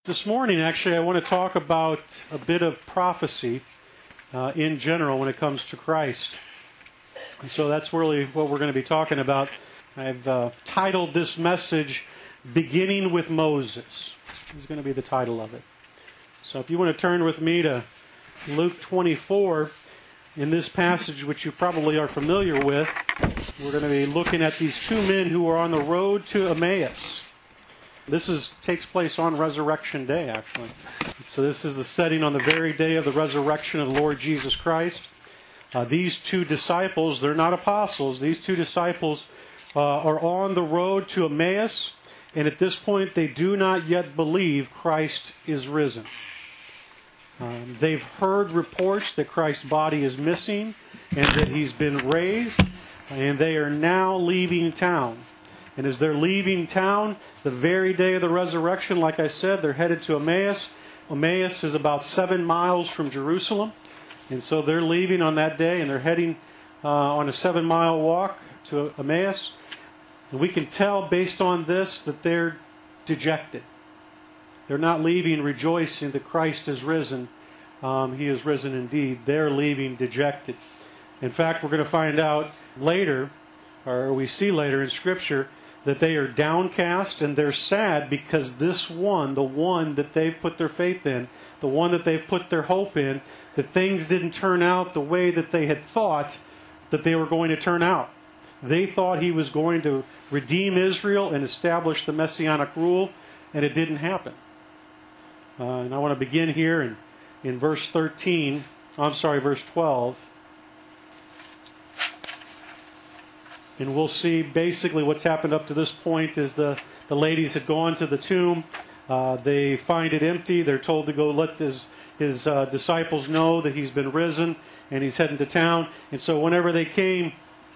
This morning, actually, I want to talk about a bit of prophecy in general when it comes to Christ. And so that's really what we're going to be talking about. I've titled this message, Beginning with Moses. This is going to be the title of it. So if you want to turn with me to Luke 24, in this passage, which you probably are familiar with, we're going to be looking at these two men who are on the road to Emmaus. This takes place on Resurrection Day, actually. So this is the setting on the very day of the resurrection of the Lord Jesus Christ. These two disciples, they're not apostles. These two disciples are on the road to Emmaus, and at this point they do not yet believe Christ is risen. They've heard reports that Christ's body is missing and that he's been raised, and they are now leaving town. And as they're leaving town, the very day of the resurrection, like I said, they're headed to Emmaus. Emmaus is about 7 miles from Jerusalem. And so they're leaving on that day, and they're heading on a 7-mile walk to Emmaus. And we can tell based on this that they're dejected. They're not leaving rejoicing that Christ is risen. He is risen indeed. They're leaving dejected. In fact, we're going to find out later, or we see later in Scripture, that they are downcast and they're sad because this one, the one that they've put their faith in, the one that they've put their hope in, that things didn't turn out the way that they had thought that they were going to turn out. They thought he was going to redeem Israel and establish the Messianic rule, and it didn't happen. And I want to begin here in verse 12. And we'll see basically what's happened up to this point is the ladies had gone to the tomb. They find it empty. They're told to go let his disciples know that he's been risen and he's heading to town. And so whenever they came,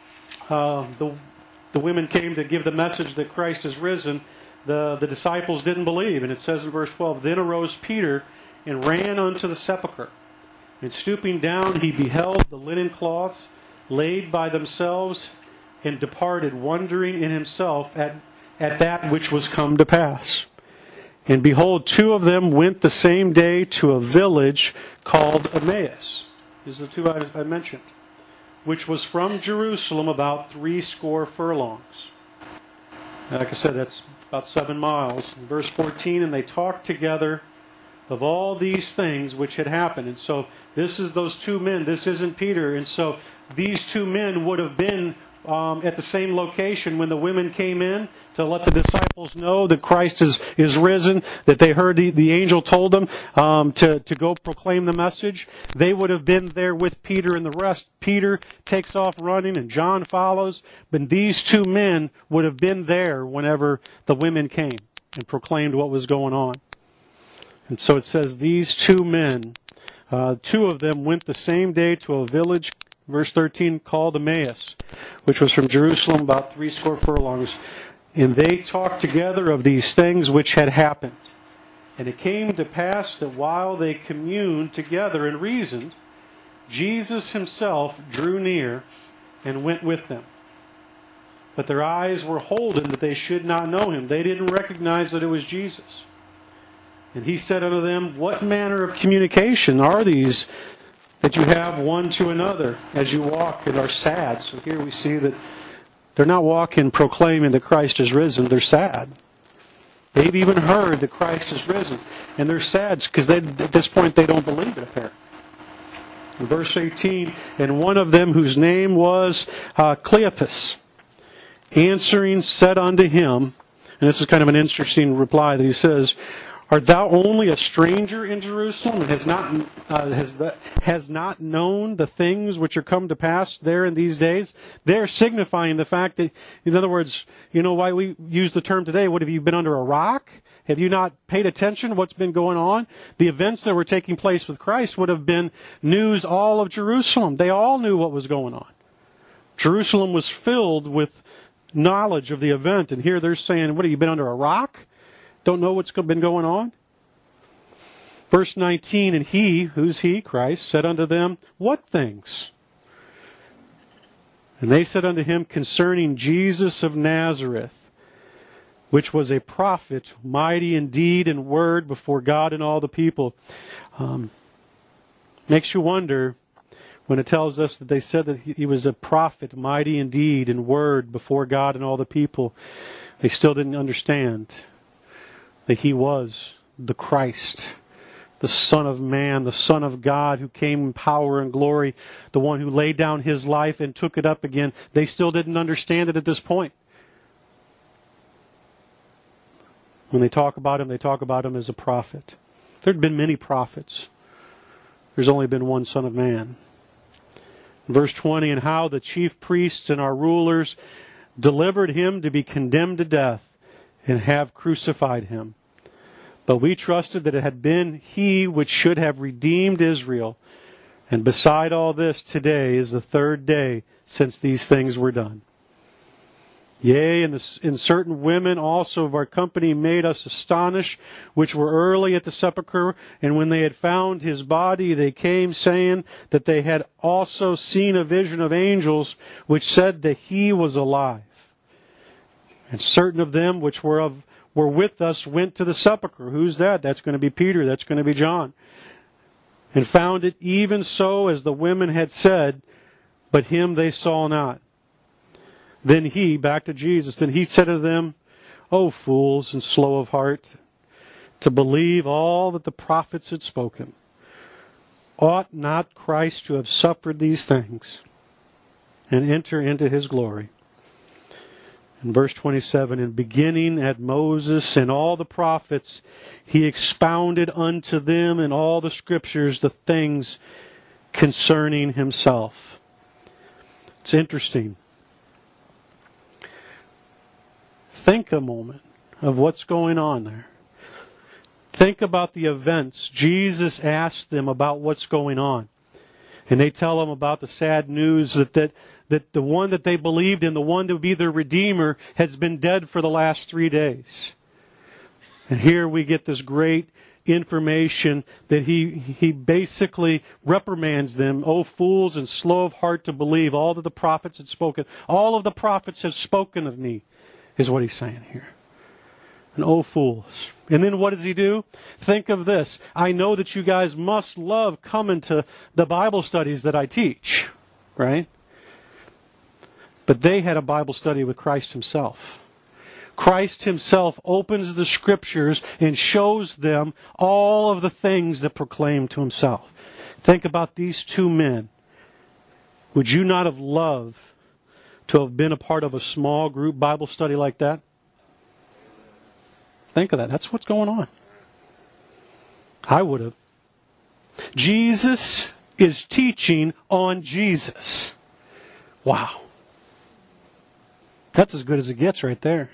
the women came to give the message that Christ is risen. The disciples didn't believe. And it says in verse 12, Then arose Peter and ran unto the sepulchre. And stooping down, he beheld the linen cloths laid by themselves, and departed, wondering in himself at that which was come to pass. And behold, two of them went the same day to a village called Emmaus. These are the two I mentioned, which was from Jerusalem about 80 furlongs. Like I said, that's about 7 miles. In verse 14, and they talked together of all these things which had happened. And so this is those two men. This isn't Peter. And so these two men would have been at the same location when the women came in to let the disciples know that Christ is risen, that they heard the angel told them to go proclaim the message. They would have been there with Peter and the rest. Peter takes off running and John follows. But these two men would have been there whenever the women came and proclaimed what was going on. And so it says these two men, two of them went the same day to a village, verse 13, called Emmaus, which was from Jerusalem about 80 furlongs. And they talked together of these things which had happened. And it came to pass that while they communed together and reasoned, Jesus himself drew near and went with them. But their eyes were holden that they should not know him. They didn't recognize that it was Jesus. And he said unto them, What manner of communication are these that you have one to another as you walk and are sad? So here we see that they're not walking proclaiming that Christ is risen. They're sad. They've even heard that Christ is risen. And they're sad because at this point they don't believe it apparently. In verse 18, and one of them whose name was Cleophas, answering said unto him, and this is kind of an interesting reply that he says, Art thou only a stranger in Jerusalem, and has not known the things which are come to pass there in these days? They're signifying the fact that, in other words, you know why we use the term today, what, have you been under a rock? Have you not paid attention to what's been going on? The events that were taking place with Christ would have been news all of Jerusalem. They all knew what was going on. Jerusalem was filled with knowledge of the event, and here they're saying, what, have you been under a rock? Don't know what's been going on? Verse 19, and he, who's he, Christ, said unto them, What things? And they said unto him, Concerning Jesus of Nazareth, which was a prophet, mighty in deed and word before God and all the people. Makes you wonder when it tells us that they said that he was a prophet, mighty in deed and word before God and all the people. They still didn't understand that he was the Christ, the Son of Man, the Son of God who came in power and glory, the one who laid down his life and took it up again. They still didn't understand it at this point. When they talk about him as a prophet. There had been many prophets. There's only been one Son of Man. Verse 20, and how the chief priests and our rulers delivered him to be condemned to death and have crucified him. But we trusted that it had been he which should have redeemed Israel. And beside all this, today is the third day since these things were done. Yea, and certain women also of our company made us astonished, which were early at the sepulchre. And when they had found his body, they came, saying that they had also seen a vision of angels, which said that he was alive. And certain of them which were with us went to the sepulchre. Who's that? That's going to be Peter. That's going to be John. And found it even so as the women had said, but him they saw not. Then he, back to Jesus, then he said to them, O fools and slow of heart, to believe all that the prophets had spoken. Ought not Christ to have suffered these things and enter into his glory? In verse 27, and beginning at Moses and all the prophets, he expounded unto them in all the scriptures the things concerning himself. It's interesting. Think a moment of what's going on there. Think about the events. Jesus asked them about what's going on. And they tell him about the sad news that the one that they believed in, the one to be their Redeemer, has been dead for the last 3 days. And here we get this great information that he basically reprimands them. O fools and slow of heart to believe all that the prophets had spoken. All of the prophets have spoken of me, is what he's saying here. And oh fools. And then what does he do? Think of this. I know that you guys must love coming to the Bible studies that I teach, right? But they had a Bible study with Christ himself. Christ himself opens the scriptures and shows them all of the things that proclaim to himself. Think about these two men. Would you not have loved to have been a part of a small group Bible study like that? Think of that. That's what's going on. I would have. Jesus is teaching on Jesus. Wow. That's as good as it gets right there.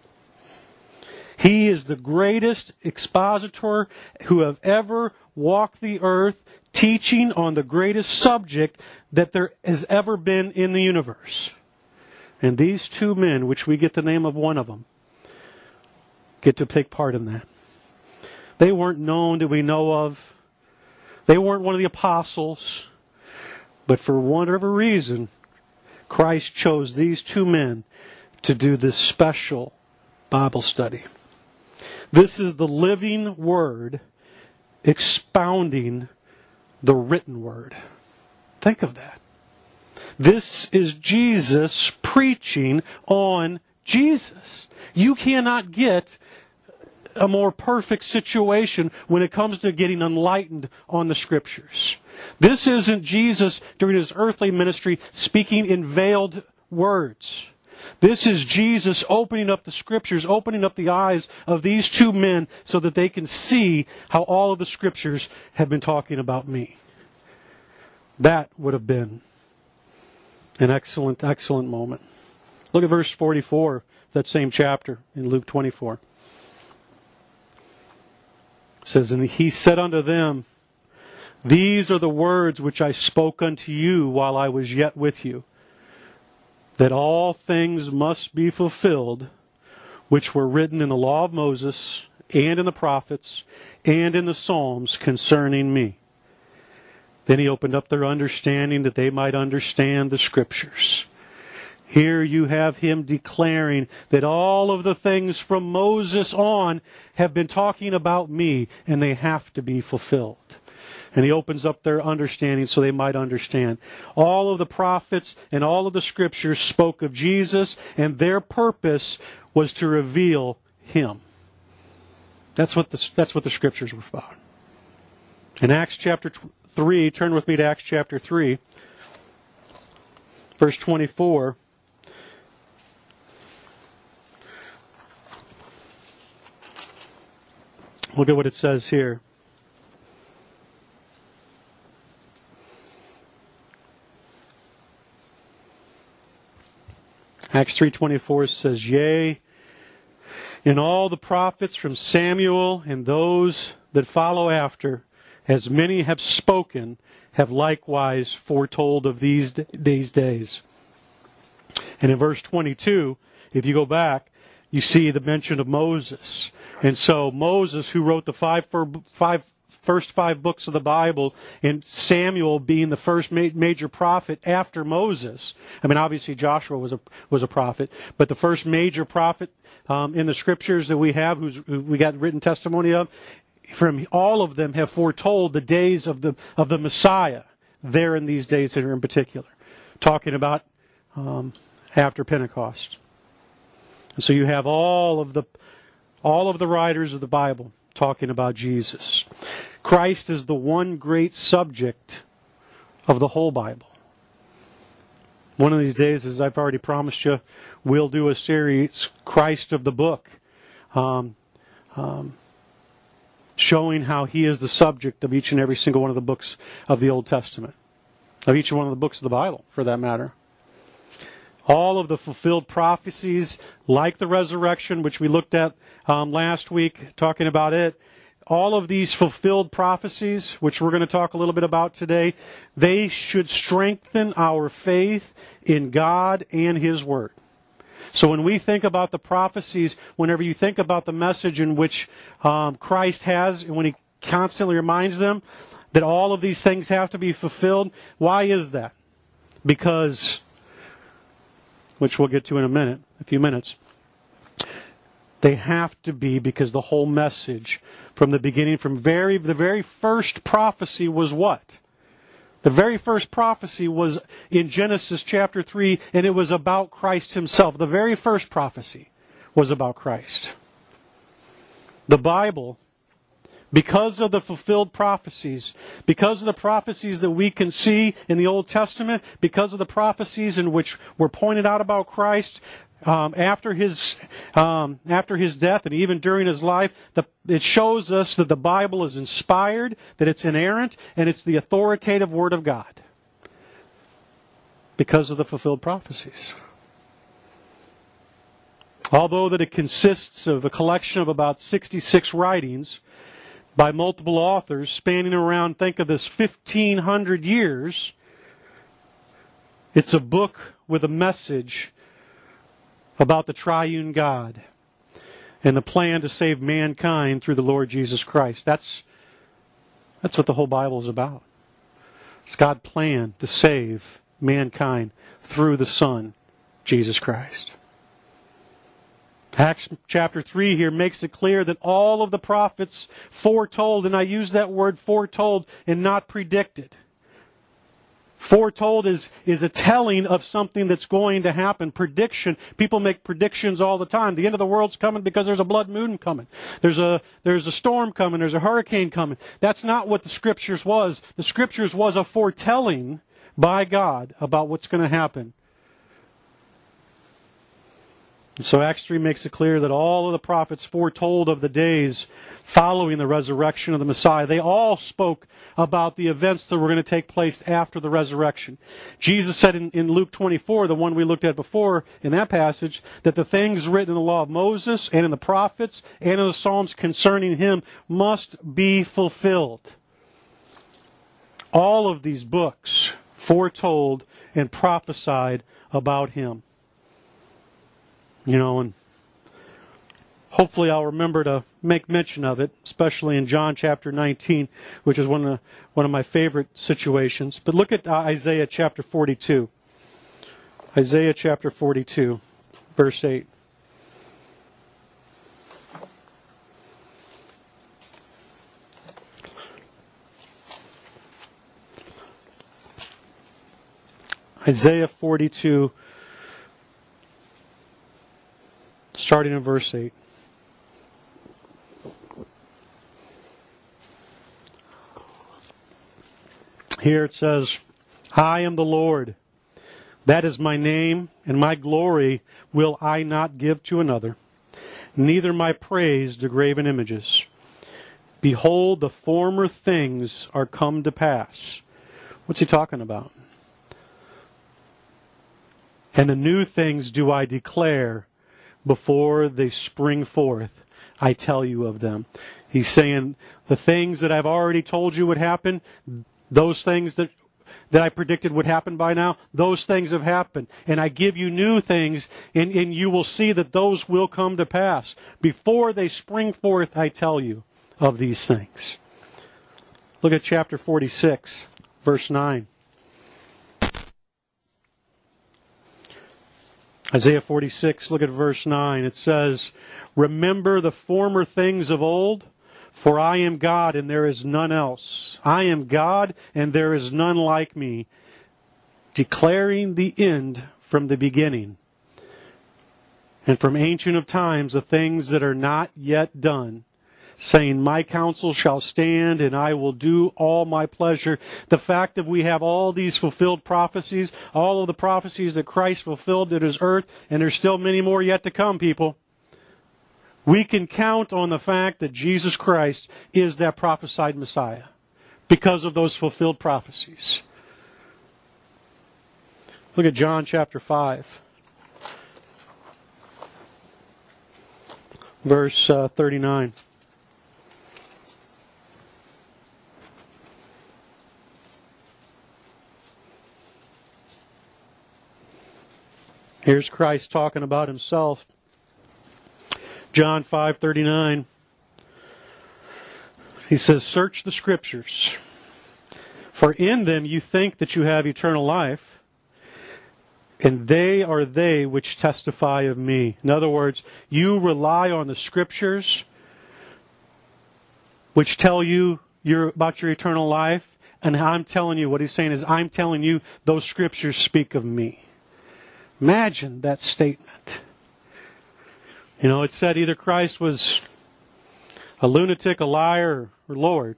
He is the greatest expositor who have ever walked the earth, teaching on the greatest subject that there has ever been in the universe. And these two men, which we get the name of one of them, get to take part in that. They weren't known that we know of. They weren't one of the apostles. But for whatever reason, Christ chose these two men to do this special Bible study. This is the living Word expounding the written Word. Think of that. This is Jesus preaching on Jesus. You cannot get a more perfect situation when it comes to getting enlightened on the Scriptures. This isn't Jesus during his earthly ministry speaking in veiled words. This is Jesus opening up the Scriptures, opening up the eyes of these two men so that they can see how all of the Scriptures have been talking about me. That would have been an excellent, excellent moment. Look at verse 44, that same chapter in Luke 24. It says, and he said unto them, these are the words which I spoke unto you while I was yet with you, that all things must be fulfilled, which were written in the law of Moses, and in the prophets, and in the Psalms concerning me. Then he opened up their understanding that they might understand the Scriptures. Here you have him declaring that all of the things from Moses on have been talking about me, and they have to be fulfilled. And he opens up their understanding so they might understand. All of the prophets and all of the scriptures spoke of Jesus, and their purpose was to reveal him. That's what the scriptures were about. In Acts chapter 3, turn with me to Acts chapter 3, verse 24. Look at what it says here. Acts 3:24 says, "Yea, and all the prophets from Samuel and those that follow after, as many have spoken, have likewise foretold of these days." And in verse 22, if you go back, you see the mention of Moses. And so Moses, who wrote the first five books of the Bible, and Samuel being the first major prophet after Moses. I mean, obviously Joshua was a prophet, but the first major prophet in the scriptures that we have, who we got written testimony of, from all of them have foretold the days of the Messiah there in these days here in particular, talking about after Pentecost. And so you have all of the writers of the Bible talking about Jesus. Christ is the one great subject of the whole Bible. One of these days, as I've already promised you, we'll do a series, Christ of the Book, showing how he is the subject of each and every single one of the books of the Old Testament, of each one of the books of the Bible, for that matter. All of the fulfilled prophecies, like the resurrection, which we looked at last week, talking about it, all of these fulfilled prophecies, which we're going to talk a little bit about today, they should strengthen our faith in God and His Word. So when we think about the prophecies, whenever you think about the message in which Christ has, and when He constantly reminds them that all of these things have to be fulfilled, why is that? Because, which we'll get to in a few minutes, they have to be, because the whole message from the beginning, the very first prophecy was what? The very first prophecy was in Genesis chapter 3, and it was about Christ Himself. The very first prophecy was about Christ. The Bible, because of the fulfilled prophecies, because of the prophecies that we can see in the Old Testament, because of the prophecies in which were pointed out about Christ after his death and even during His life, it shows us that the Bible is inspired, that it's inerrant, and it's the authoritative Word of God because of the fulfilled prophecies. Although that it consists of a collection of about 66 writings by multiple authors spanning around, think of this, 1,500 years, it's a book with a message about the triune God and the plan to save mankind through the Lord Jesus Christ. That's what the whole Bible is about. It's God's plan to save mankind through the Son, Jesus Christ. Acts chapter 3 here makes it clear that all of the prophets foretold, and I use that word foretold and not predicted. Foretold is a telling of something that's going to happen. Prediction. People make predictions all the time. The end of the world's coming because there's a blood moon coming. There's a storm coming. There's a hurricane coming. That's not what the Scriptures was. The Scriptures was a foretelling by God about what's going to happen. And so Acts 3 makes it clear that all of the prophets foretold of the days following the resurrection of the Messiah. They all spoke about the events that were going to take place after the resurrection. Jesus said in Luke 24, the one we looked at before in that passage, that the things written in the law of Moses and in the prophets and in the Psalms concerning Him must be fulfilled. All of these books foretold and prophesied about Him. And hopefully I'll remember to make mention of it, especially in John chapter 19, which is one of my favorite situations. But look at Isaiah chapter 42. Isaiah chapter 42, verse 8. Isaiah 42, starting in verse 8. Here it says, I am the Lord. That is my name, and my glory will I not give to another, neither my praise to graven images. Behold, the former things are come to pass. What's he talking about? And the new things do I declare before they spring forth. I tell you of them. He's saying the things that I've already told you would happen, those things that I predicted would happen by now, those things have happened. And I give you new things, and you will see that those will come to pass. Before they spring forth, I tell you of these things. Look at chapter 46, verse 9. Isaiah 46, look at verse 9. It says, remember the former things of old, for I am God and there is none else. I am God and there is none like me, declaring the end from the beginning, and from ancient of times the things that are not yet done, saying, my counsel shall stand, and I will do all my pleasure. The fact that we have all these fulfilled prophecies, all of the prophecies that Christ fulfilled at His earth, and there's still many more yet to come, people. We can count on the fact that Jesus Christ is that prophesied Messiah because of those fulfilled prophecies. Look at John chapter 5, verse 39. Here's Christ talking about Himself. John 5:39. He says, search the Scriptures, for in them you think that you have eternal life, and they are they which testify of me. In other words, you rely on the Scriptures which tell you about your eternal life, and I'm telling you, what he's saying is, I'm telling you those Scriptures speak of me. Imagine that statement. You know, it said either Christ was a lunatic, a liar, or Lord,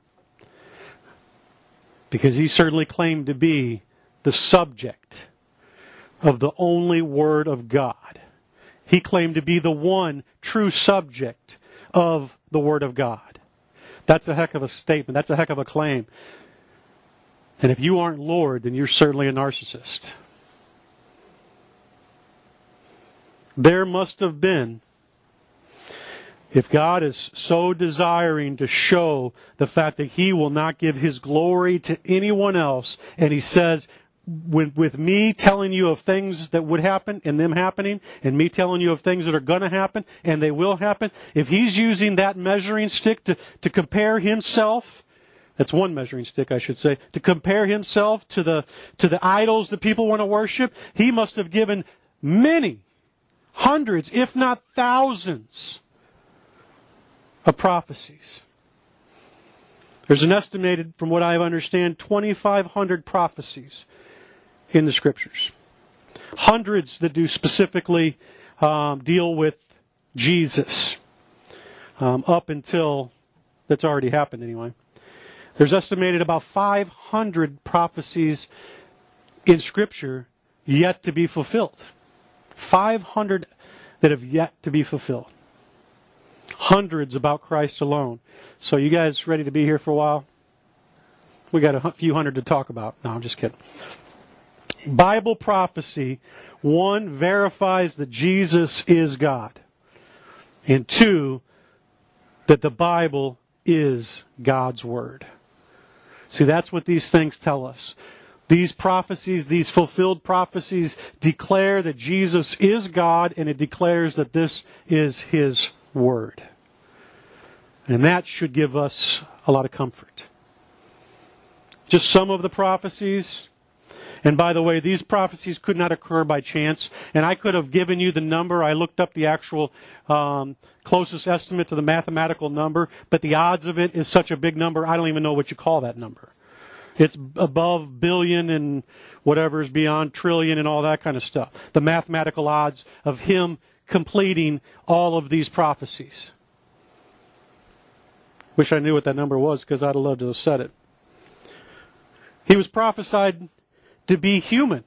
because He certainly claimed to be the subject of the only Word of God. He claimed to be the one true subject of the Word of God. That's a heck of a statement. That's a heck of a claim. And if you aren't Lord, then you're certainly a narcissist. There must have been, if God is so desiring to show the fact that He will not give His glory to anyone else, and He says, with me telling you of things that would happen and them happening, and me telling you of things that are going to happen and they will happen, if He's using that measuring stick to compare Himself, that's one measuring stick, I should say, to compare Himself to the idols that people want to worship, He must have given many, hundreds, if not thousands, of prophecies. There's an estimated, from what I understand, 2,500 prophecies in the Scriptures. Hundreds that do specifically deal with Jesus, up until that's already happened anyway. There's estimated about 500 prophecies in Scripture yet to be fulfilled. 500 that have yet to be fulfilled. Hundreds about Christ alone. So you guys ready to be here for a while? We got a few hundred to talk about. No, I'm just kidding. Bible prophecy, 1, verifies that Jesus is God. And 2, that the Bible is God's Word. See, that's what these things tell us. These prophecies, these fulfilled prophecies, declare that Jesus is God, and it declares that this is His Word. And that should give us a lot of comfort. Just some of the prophecies. And by the way, these prophecies could not occur by chance. And I could have given you the number. I looked up the actual closest estimate to the mathematical number. But the odds of it is such a big number, I don't even know what you call that number. It's above billion and whatever is beyond trillion and all that kind of stuff. The mathematical odds of him completing all of these prophecies. Wish I knew what that number was, because I'd have loved to have said it. He was prophesied to be human.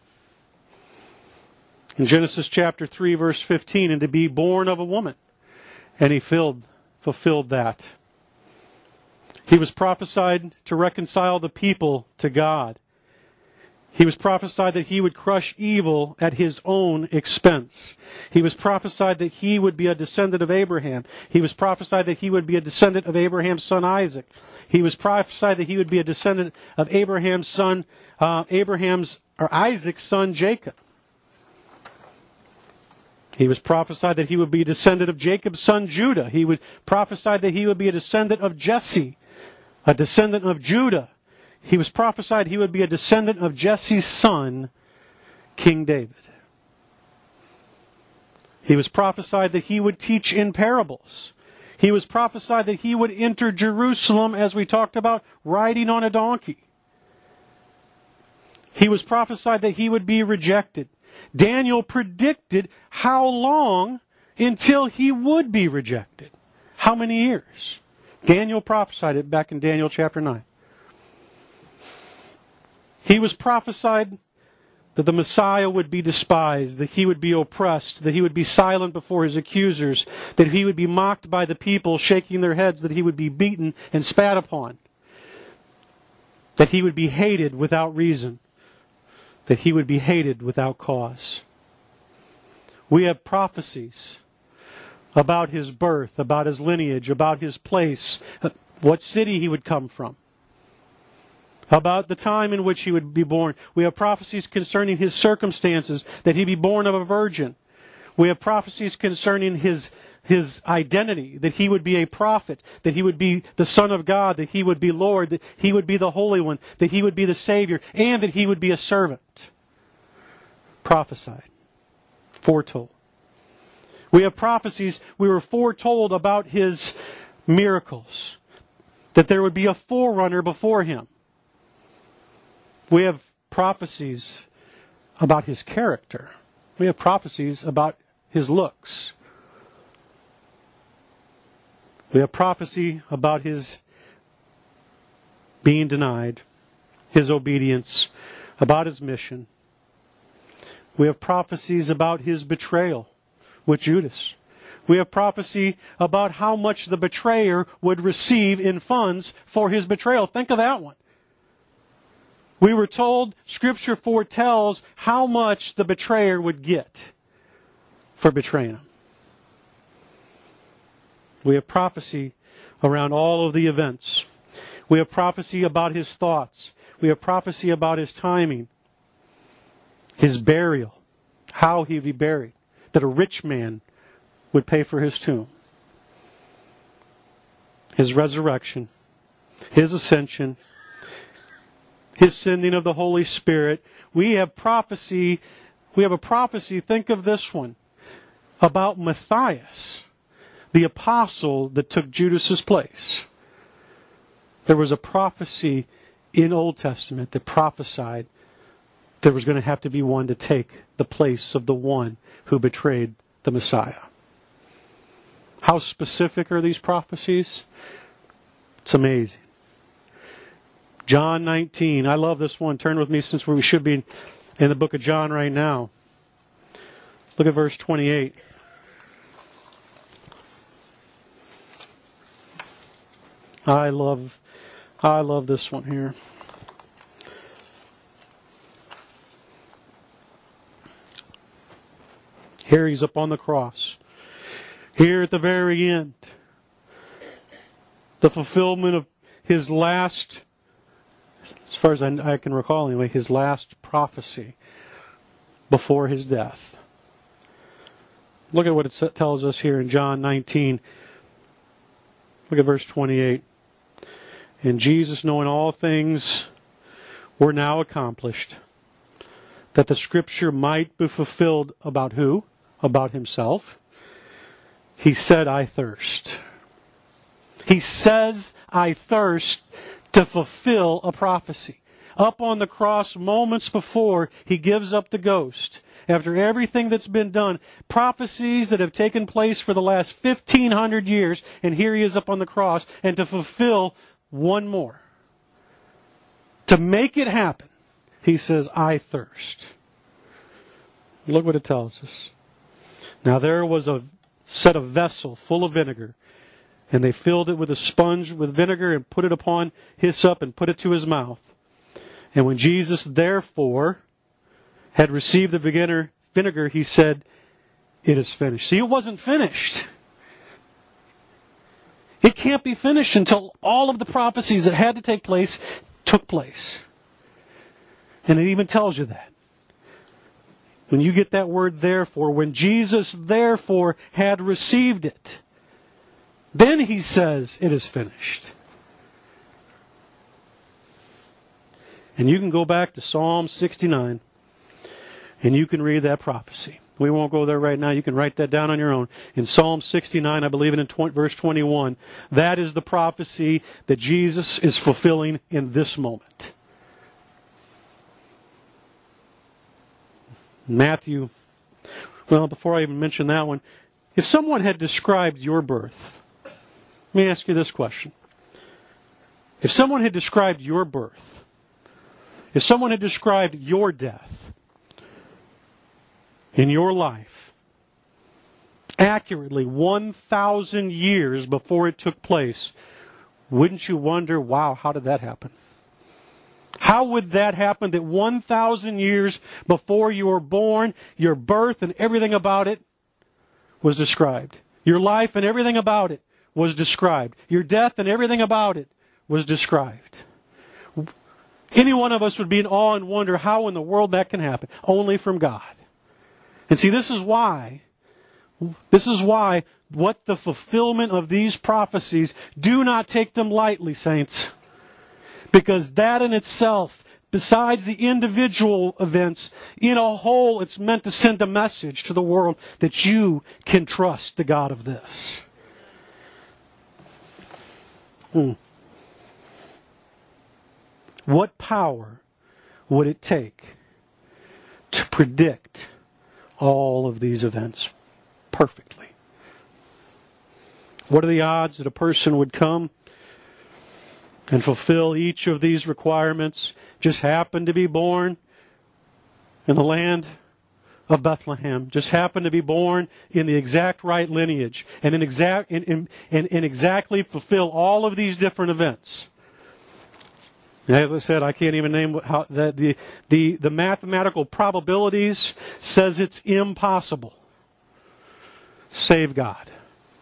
In Genesis chapter 3, verse 15, and to be born of a woman. And he fulfilled that. He was prophesied to reconcile the people to God. He was prophesied that he would crush evil at his own expense. He was prophesied that he would be a descendant of Abraham. He was prophesied that he would be a descendant of Abraham's son Isaac. He was prophesied that he would be a descendant of Isaac's son Jacob. He was prophesied that he would be a descendant of Jacob's son Judah. He was prophesied that he would be a descendant of Jesse, a descendant of Judah. He was prophesied he would be a descendant of Jesse's son, King David. He was prophesied that he would teach in parables. He was prophesied that he would enter Jerusalem, as we talked about, riding on a donkey. He was prophesied that he would be rejected. Daniel predicted how long until he would be rejected. How many years? Daniel prophesied it back in Daniel chapter 9. He was prophesied that the Messiah would be despised, that he would be oppressed, that he would be silent before his accusers, that he would be mocked by the people, shaking their heads, that he would be beaten and spat upon, that he would be hated without reason, that he would be hated without cause. We have prophecies about his birth, about his lineage, about his place, what city he would come from, about the time in which he would be born. We have prophecies concerning his circumstances, that he be born of a virgin. We have prophecies concerning his identity, that he would be a prophet, that he would be the Son of God, that he would be Lord, that he would be the Holy One, that he would be the Savior, and that he would be a servant. Prophesied. Foretold. We have prophecies, we were foretold about his miracles, that there would be a forerunner before him. We have prophecies about his character. We have prophecies about his looks. We have prophecy about his being denied, his obedience, about his mission. We have prophecies about his betrayal with Judas. We have prophecy about how much the betrayer would receive in funds for his betrayal. Think of that one. We were told, Scripture foretells how much the betrayer would get for betraying him. We have prophecy around all of the events. We have prophecy about his thoughts. We have prophecy about his timing, his burial, how he would be buried, that a rich man would pay for his tomb, his resurrection, his ascension, his sending of the Holy Spirit. We have prophecy. We have a prophecy, think of this one, about Matthias, the apostle that took Judas's place. There was a prophecy in Old Testament that prophesied there was going to have to be one to take the place of the one who betrayed the Messiah. How specific are these prophecies? It's amazing. John 19. I love this one. Turn with me, since we should be in the book of John right now. Look at verse 28. I love this one here. Here he's up on the cross. Here at the very end, the fulfillment of his last, as far as I can recall anyway, his last prophecy before his death. Look at what it tells us here in John 19. Look at verse 28. And Jesus, knowing all things were now accomplished, that the Scripture might be fulfilled about who? About Himself. He said, I thirst. He says, I thirst, to fulfill a prophecy. Up on the cross, moments before He gives up the ghost, after everything that's been done, prophecies that have taken place for the last 1,500 years, and here He is up on the cross, and to fulfill one more. To make it happen, He says, I thirst. Look what it tells us. Now there was a set a vessel full of vinegar, and they filled it with a sponge with vinegar and put it upon hyssop and put it to His mouth. And when Jesus therefore had received the vinegar, He said, it is finished. See, it wasn't finished. It can't be finished until all of the prophecies that had to take place took place. And it even tells you that. When you get that word therefore, when Jesus therefore had received it, then He says, it is finished. And you can go back to Psalm 69, and you can read that prophecy. We won't go there right now. You can write that down on your own. In Psalm 69, I believe in verse 21, that is the prophecy that Jesus is fulfilling in this moment. Matthew, well, before I even mention that one, if someone had described your birth, let me ask you this question. If someone had described your birth, if someone had described your death in your life accurately 1,000 years before it took place, wouldn't you wonder, wow, how did that happen? How would that happen that 1,000 years before you were born, your birth and everything about it was described? Your life and everything about it was described. Your death and everything about it was described. Any one of us would be in awe and wonder how in the world that can happen. Only from God. And see, this is why what the fulfillment of these prophecies, do not take them lightly, saints. Because that in itself, besides the individual events, in a whole, it's meant to send a message to the world that you can trust the God of this. What power would it take to predict all of these events perfectly? What are the odds that a person would come and fulfill each of these requirements, just happen to be born in the land of Bethlehem, just happen to be born in the exact right lineage, and exactly fulfill all of these different events? And as I said, I can't even name how the mathematical probabilities says it's impossible. Save God.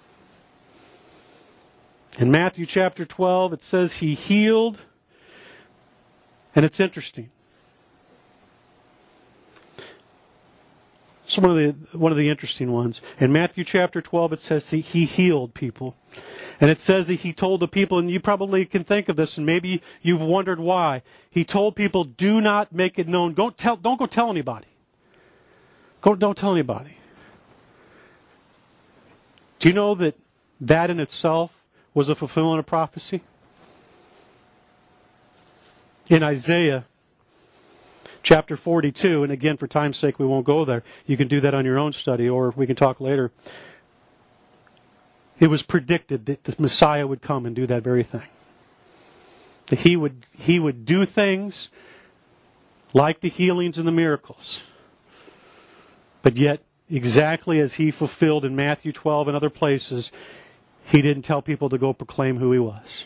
In Matthew chapter 12, it says He healed, and it's interesting. It's one of the interesting ones. In Matthew chapter 12, it says He healed people. And it says that He told the people, and you probably can think of this, and maybe you've wondered why. He told people, do not make it known. Don't go tell anybody. Don't tell anybody. Do you know that in itself was a fulfillment of prophecy? In Isaiah chapter 42, and again, for time's sake, we won't go there. You can do that on your own study, or we can talk later. It was predicted that the Messiah would come and do that very thing. That He would do things like the healings and the miracles. But yet, exactly as He fulfilled in Matthew 12 and other places, He didn't tell people to go proclaim who He was.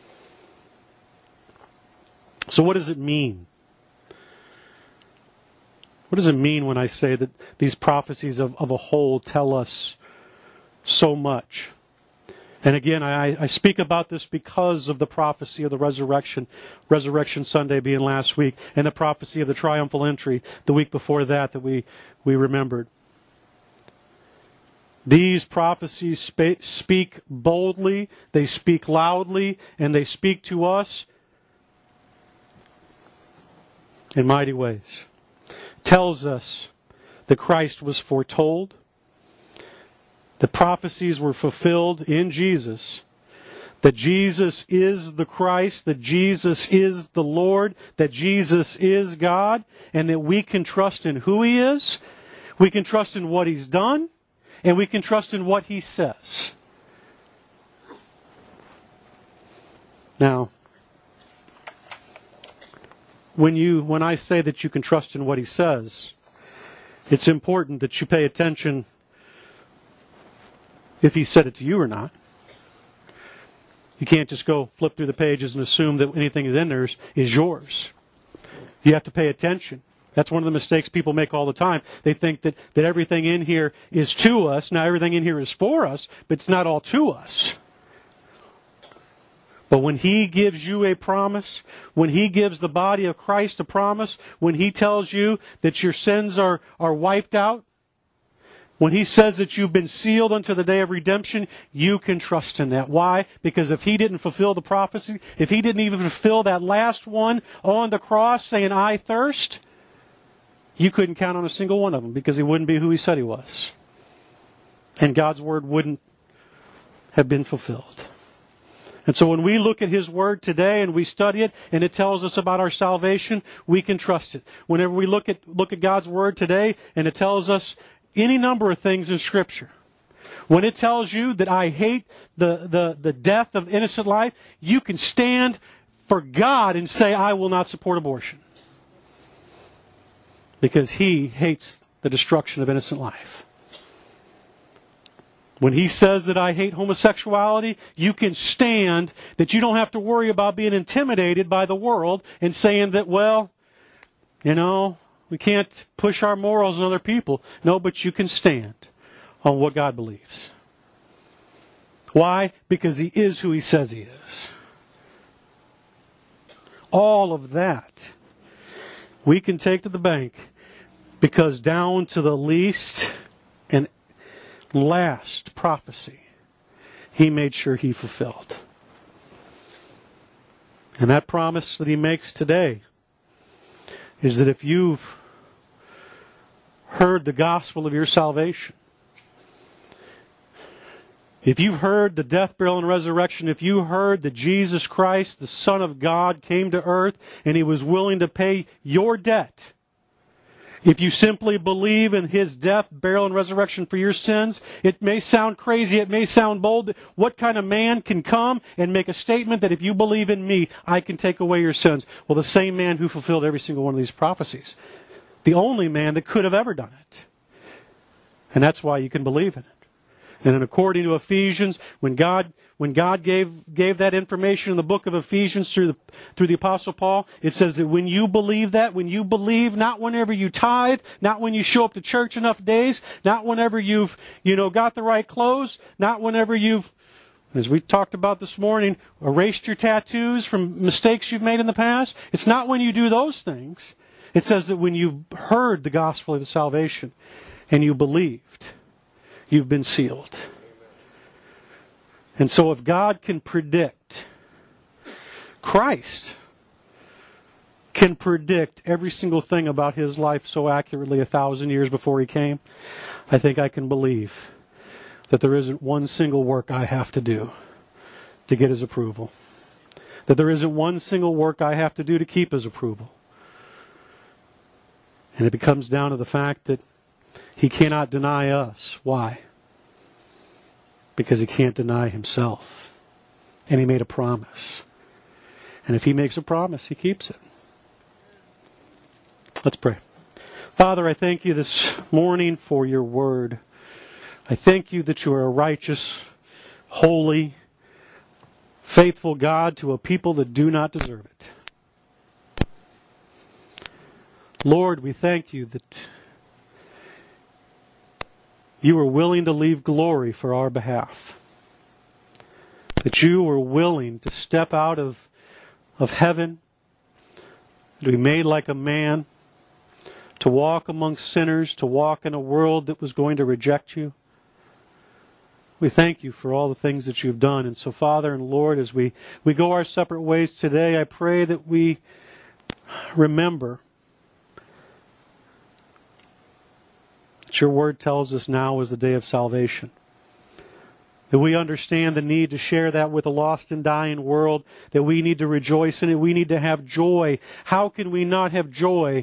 So what does it mean? What does it mean when I say that these prophecies of a whole tell us so much? And again, I speak about this because of the prophecy of the Resurrection Sunday being last week, and the prophecy of the triumphal entry the week before that we remembered. These prophecies speak boldly, they speak loudly, and they speak to us in mighty ways. tells us that Christ was foretold. The prophecies were fulfilled in Jesus. That Jesus is the Christ, that Jesus is the Lord, that Jesus is God, and that we can trust in who He is, we can trust in what He's done, and we can trust in what He says. Now, when I say that you can trust in what He says, it's important that you pay attention if He said it to you or not. You can't just go flip through the pages and assume that anything that's in there is yours. You have to pay attention. That's one of the mistakes people make all the time. They think that everything in here is to us. Now, everything in here is for us, but it's not all to us. But when He gives you a promise, when He gives the body of Christ a promise, when He tells you that your sins are wiped out, when He says that you've been sealed unto the day of redemption, you can trust in that. Why? Because if He didn't fulfill the prophecy, if He didn't even fulfill that last one on the cross saying, I thirst, you couldn't count on a single one of them because He wouldn't be who He said He was. And God's Word wouldn't have been fulfilled. And so when we look at His Word today and we study it and it tells us about our salvation, we can trust it. Whenever we look at God's Word today and it tells us any number of things in Scripture. When it tells you that I hate the death of innocent life, you can stand for God and say, I will not support abortion. Because He hates the destruction of innocent life. When He says that I hate homosexuality, you can stand that you don't have to worry about being intimidated by the world and saying that, well, we can't push our morals on other people. No, but you can stand on what God believes. Why? Because He is who He says He is. All of that we can take to the bank because down to the least and last prophecy, He made sure He fulfilled. And that promise that He makes today is that if you've heard the gospel of your salvation, if you've heard the death, burial, and resurrection, if you heard that Jesus Christ, the Son of God, came to earth and He was willing to pay your debt, if you simply believe in His death, burial, and resurrection for your sins, it may sound crazy, it may sound bold. What kind of man can come and make a statement that if you believe in me, I can take away your sins? Well, the same man who fulfilled every single one of these prophecies. The only man that could have ever done it. And that's why you can believe in it. And then according to Ephesians, when God gave that information in the book of Ephesians through the Apostle Paul, it says that when you believe that, when you believe, not whenever you tithe, not when you show up to church enough days, not whenever you've, got the right clothes, not whenever you've, as we talked about this morning, erased your tattoos from mistakes you've made in the past. It's not when you do those things. It says that when you've heard the gospel of the salvation and you believed, you've been sealed. And so if God can predict, Christ can predict every single thing about His life so accurately 1,000 years before He came, I think I can believe that there isn't one single work I have to do to get His approval. That there isn't one single work I have to do to keep His approval. And it comes down to the fact that He cannot deny us. Why? Because He can't deny Himself. And He made a promise. And if He makes a promise, He keeps it. Let's pray. Father, I thank You this morning for Your word. I thank You that You are a righteous, holy, faithful God to a people that do not deserve it. Lord, we thank You that You were willing to leave glory for our behalf. That You were willing to step out of heaven, to be made like a man, to walk among sinners, to walk in a world that was going to reject You. We thank You for all the things that You've done. And so, Father and Lord, as we go our separate ways today, I pray that we remember That your word tells us now is the day of salvation. That we understand the need to share that with a lost and dying world, that we need to rejoice in it, we need to have joy. How can we not have joy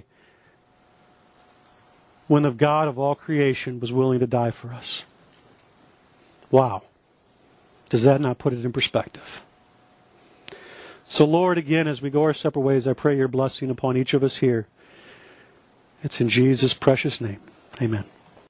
when the God of all creation was willing to die for us? Wow. Does that not put it in perspective? So Lord, again, as we go our separate ways, I pray your blessing upon each of us here. It's in Jesus' precious name. Amen.